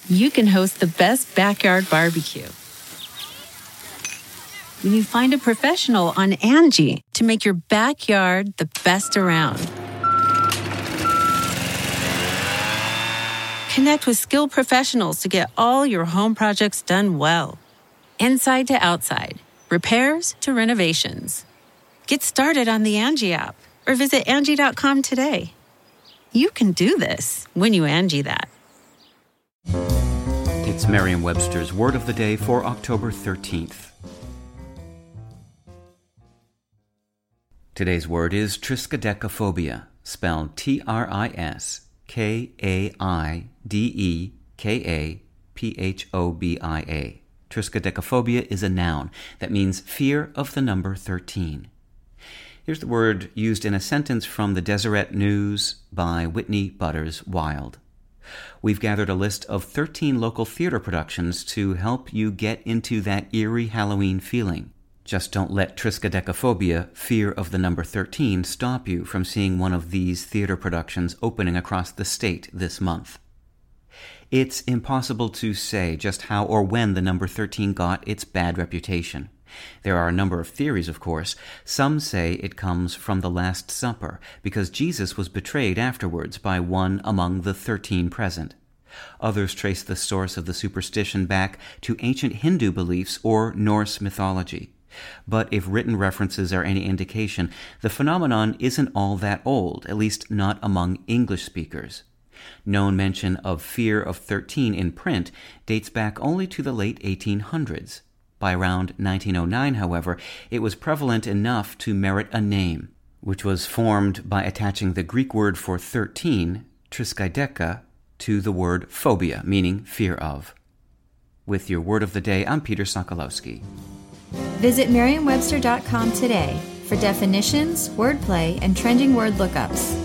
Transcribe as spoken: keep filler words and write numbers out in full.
you can host the best backyard barbecue. When you find a professional on Angie to make your backyard the best around. Connect with skilled professionals to get all your home projects done well. Inside to outside, repairs to renovations. Get started on the Angie app or visit Angie dot com today. You can do this when you Angie that. It's Merriam-Webster's Word of the Day for October thirteenth. Today's word is triskaidekaphobia, spelled T R I S K A I D E K A P H O B I A. Triskaidekaphobia is a noun that means fear of the number thirteen. Here's the word used in a sentence from the Deseret News by Whitney Butters Wild. We've gathered a list of thirteen local theater productions to help you get into that eerie Halloween feeling. Just don't let triskaidekaphobia, fear of the number thirteen, stop you from seeing one of these theater productions opening across the state this month. It's impossible to say just how or when the number thirteen got its bad reputation. There are a number of theories, of course. Some say it comes from the Last Supper, because Jesus was betrayed afterwards by one among the thirteen present. Others trace the source of the superstition back to ancient Hindu beliefs or Norse mythology. But if written references are any indication, the phenomenon isn't all that old, at least not among English speakers. Known mention of fear of thirteen in print dates back only to the late eighteen hundreds. By around nineteen oh nine, however, it was prevalent enough to merit a name, which was formed by attaching the Greek word for thirteen, triskaideka, to the word phobia, meaning fear of. With your Word of the Day, I'm Peter Sokolowski. Visit Merriam Webster dot com today for definitions, wordplay, and trending word lookups.